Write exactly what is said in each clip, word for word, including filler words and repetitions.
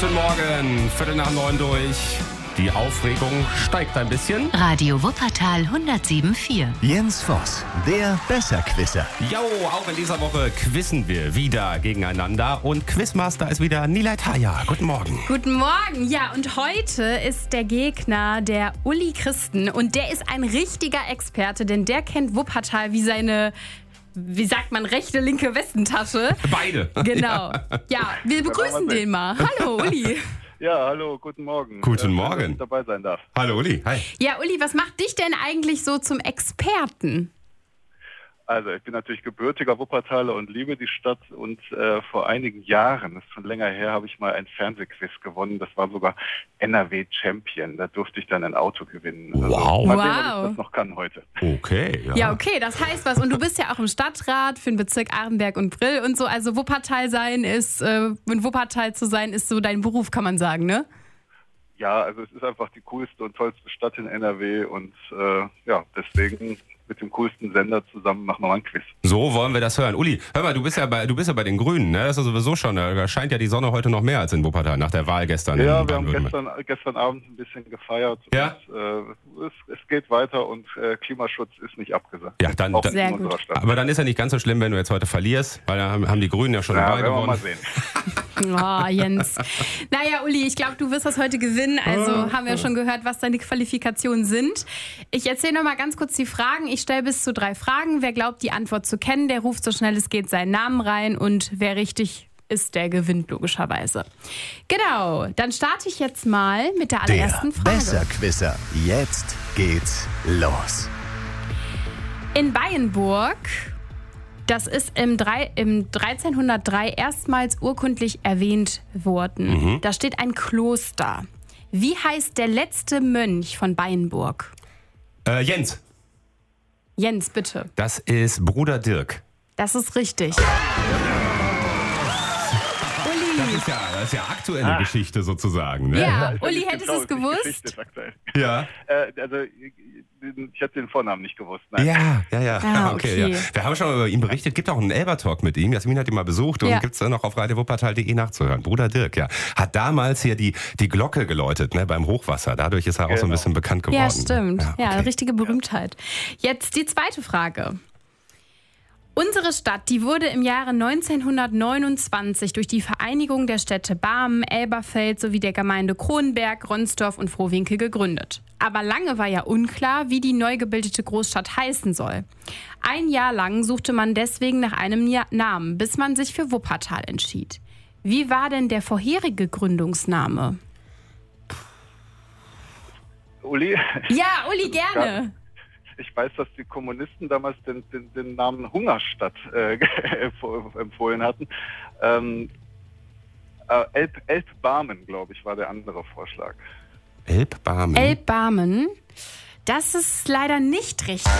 Guten Morgen, Viertel nach neun durch. Die Aufregung steigt ein bisschen. Radio Wuppertal hundertsieben Komma vier. Jens Voss, der Besserquisser. Jo, auch in dieser Woche quizzen wir wieder gegeneinander. Und Quizmaster ist wieder Nilay Taya. Guten Morgen. Guten Morgen. Ja, und heute ist der Gegner der Uli Christen. Und der ist ein richtiger Experte, denn der kennt Wuppertal wie seine... Wie sagt man, rechte, linke Westentasche? Beide. Genau. Ja, wir begrüßen den mal. Hallo, Uli. Ja, hallo, guten Morgen. Guten äh, Morgen. Dass ich dabei sein darf. Hallo, Uli. Hi. Ja, Uli, was macht dich denn eigentlich so zum Experten? Also, ich bin natürlich gebürtiger Wuppertaler und liebe die Stadt. Und äh, vor einigen Jahren, das ist schon länger her, habe ich mal ein Fernsehquiz gewonnen. Das war sogar N R W Champion. Da durfte ich dann ein Auto gewinnen. Also, Wow. mal sehen, Wow. ob ich das noch kann heute. Okay. Ja, Ja, okay, das heißt was. Und du bist ja auch im Stadtrat für den Bezirk Arenberg und Brill und so. Also Wuppertal sein ist, äh, in Wuppertal zu sein, ist so dein Beruf, kann man sagen, ne? Ja, also es ist einfach die coolste und tollste Stadt in N R W. Und äh, ja, deswegen... mit dem coolsten Sender zusammen machen wir mal ein Quiz. So wollen wir das hören. Uli, hör mal, du bist ja bei, du bist ja bei den Grünen, ne? Das ist ja sowieso schon, da scheint ja die Sonne heute noch mehr als in Wuppertal nach der Wahl gestern. Ja, wir haben gestern, gestern Abend ein bisschen gefeiert. Ja? Und, äh, es, es geht weiter und äh, Klimaschutz ist nicht abgesagt. Ja, dann, Auch dann, in Sehr unserer gut. Stadt. aber dann ist ja nicht ganz so schlimm, wenn du jetzt heute verlierst, weil da haben, haben die Grünen ja schon Ja, dabei werden wir gewonnen. mal sehen. Oh, Jens. Naja, Uli, ich glaube, du wirst das heute gewinnen. Also haben wir schon gehört, was deine Qualifikationen sind. Ich erzähle noch mal ganz kurz die Fragen. Ich stelle bis zu drei Fragen. Wer glaubt, die Antwort zu kennen, der ruft so schnell es geht seinen Namen rein. Und wer richtig ist, der gewinnt logischerweise. Genau, dann starte ich jetzt mal mit der Der allerersten Frage. Besserquisser. Jetzt geht's los. In Beyenburg, das ist im, drei, im dreizehnhundertdrei erstmals urkundlich erwähnt worden. Da steht ein Kloster. Wie heißt der letzte Mönch von Beyenburg? Äh, Jens, Jens, bitte. das ist Bruder Dirk. Das ist richtig. Das Uli. ist ja, das ist ja aktuelle Geschichte sozusagen. Ne? Ja, Ist Uli, nicht hättest du es getraut, gewusst? die Geschichte ist aktuell. Ja. Äh, also, ich hätte den Vornamen nicht gewusst. Nein. Ja, ja, ja. Ah, okay. ja. Wir haben schon mal über ihn berichtet. Gibt auch einen Elber-Talk mit ihm. Jasmin hat ihn mal besucht und Ja. gibt's dann noch auf radio wuppertal punkt de nachzuhören. Bruder Dirk, ja. Hat damals hier die, die Glocke geläutet, ne, beim Hochwasser. Dadurch ist er auch so ein Genau. bisschen bekannt geworden. Ja, stimmt. Ja, okay. richtige Berühmtheit. Jetzt die zweite Frage. Unsere Stadt, die wurde im Jahre neunzehnhundertneunundzwanzig durch die Vereinigung der Städte Barmen, Elberfeld sowie der Gemeinde Kronberg, Ronsdorf und Frohwinkel gegründet. Aber lange war ja unklar, wie die neu gebildete Großstadt heißen soll. Ein Jahr lang suchte man deswegen nach einem Ja- Namen, bis man sich für Wuppertal entschied. Wie war denn der vorherige Gründungsname? Uli, Ja, Uli, gerne. ich weiß, dass die Kommunisten damals den, den, den Namen Hungerstadt äh, empfohlen hatten. Ähm, äh, Elb, Elbbarmen, glaube ich, war der andere Vorschlag. Elbbarmen. Elbbarmen. Das ist leider nicht richtig.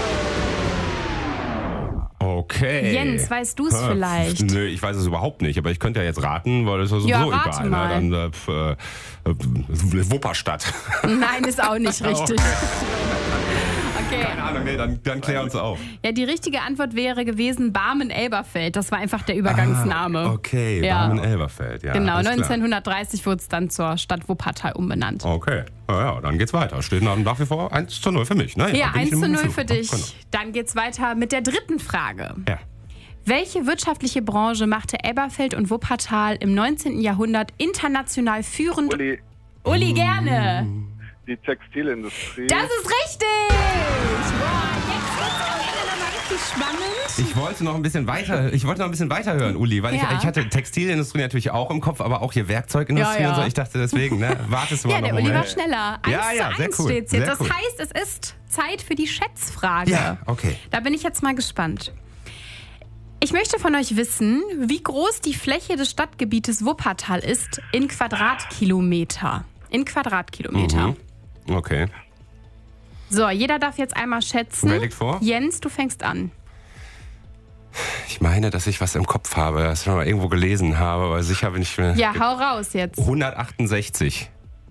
Okay. Jens, weißt du es Ah, vielleicht? Nö, ich weiß es überhaupt nicht, aber ich könnte ja jetzt raten, weil es ist Ja, sowieso rate egal. mal. Ne? Dann äh, äh, Wupperstadt. Nein, ist auch nicht richtig. Okay. Keine Ahnung, nee, dann, dann klär uns auf. Ja, die richtige Antwort wäre gewesen Barmen-Elberfeld. Das war einfach der Übergangsname. Ah, okay, Ja. Barmen-Elberfeld. Ja, Genau, alles klar. neunzehnhundertdreißig wurde es dann zur Stadt Wuppertal umbenannt. Okay, ja, ja, dann geht's weiter. Steht nach nach wie vor eins zu null für mich. Ne? Ja, bin ich eins zu im null Flug. für dich. Genau. Dann geht's weiter mit der dritten Frage. Ja. Welche wirtschaftliche Branche machte Elberfeld und Wuppertal im neunzehnten Jahrhundert international führend? Uli, Uli, gerne. die Textilindustrie. Das ist richtig! Boah, jetzt wird's am Ende nochmal richtig spannend. Ich wollte noch ein bisschen weiter, ich wollte noch ein bisschen weiter hören, Uli, weil Ja. ich, ich hatte Textilindustrie natürlich auch im Kopf, aber auch hier Werkzeugindustrie Ja, ja. und so. Ich dachte deswegen, ne, wartest du mal Ja, noch der einen Uli war Moment. schneller. Eins Ja, ja, zu sehr eins cool, steht's jetzt. sehr Das cool. heißt, es ist Zeit für die Schätzfrage. Ja, okay. Da bin ich jetzt mal gespannt. Ich möchte von euch wissen, wie groß die Fläche des Stadtgebietes Wuppertal ist in Quadratkilometer. In Quadratkilometer. Mhm. Okay. So, jeder darf jetzt einmal schätzen. Wer liegt vor? Jens, du fängst an. Ich meine, dass ich was im Kopf habe, das ich schon mal irgendwo gelesen habe, aber sicher bin ich mir. Ja, hau raus jetzt. hundertachtundsechzig.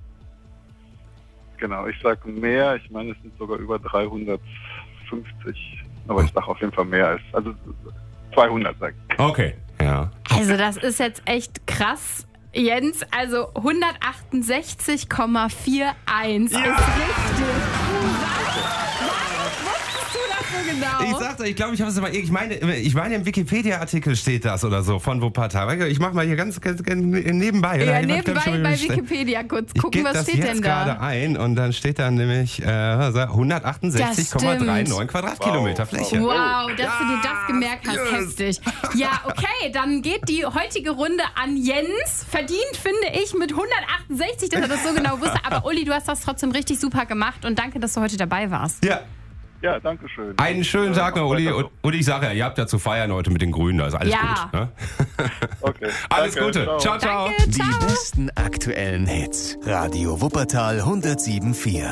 Genau, ich sage mehr. Ich meine, es sind sogar über dreihundertfünfzig. Aber ich sage auf jeden Fall mehr als, also zweihundert sag ich. Okay, ja. Also das ist jetzt echt krass. Jens, also hundertachtundsechzig Komma einundvierzig Ja. ist richtig. Was wusstest du das so genau? Ich sag doch, ich glaube, ich habe es mal, ich meine, ich meine im Wikipedia-Artikel steht das oder so von Wuppertal. Ich mache mal hier ganz, ganz, ganz nebenbei. Ja, Ich nebenbei glaub, schon bei wieder- Wikipedia kurz Ich gucken, gebe was das steht jetzt denn gerade da? ein und dann steht da nämlich äh, hundertachtundsechzig Komma neununddreißig Quadratkilometer Wow. Fläche. Wow, dass du dir das gemerkt hast, yes. heftig. Ja, okay, dann geht die heutige Runde an Jens. Verdient, finde ich, mit hundertachtundsechzig, dass er das so genau wusste. Aber Uli, du hast das trotzdem richtig super gemacht und danke, dass du heute dabei warst. Ja, Ja, danke schön. einen schönen Tag noch, Uli. Und, und ich sage ja, ihr habt ja zu feiern heute mit den Grünen, da ist alles Ja. gut. Ne? Okay. Alles Danke, Gute. Ciao, ciao. Danke, Die ciao. besten aktuellen Hits. Radio Wuppertal hundertsieben Komma vier.